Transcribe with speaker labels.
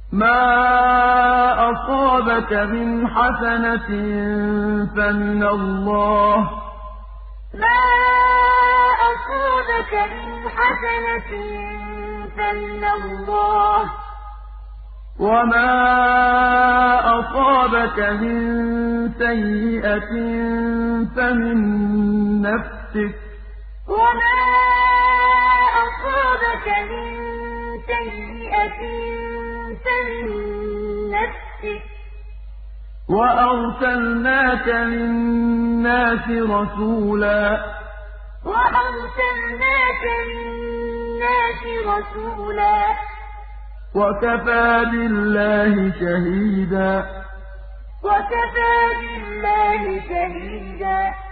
Speaker 1: مَا أَصَابَكَ مِنْ حَسَنَةٍ فَمِنَ اللَّهِ ۖ وَمَا أَصَابَكَ مِن سَيِّئَةٍ فَمِن نَّفْسِكَ ۚ وَأَرْسَلْنَاكَ لِلنَّاسِ رَسُولًا ۚ وَكَفَىٰ بِاللَّهِ شَهِيدًا.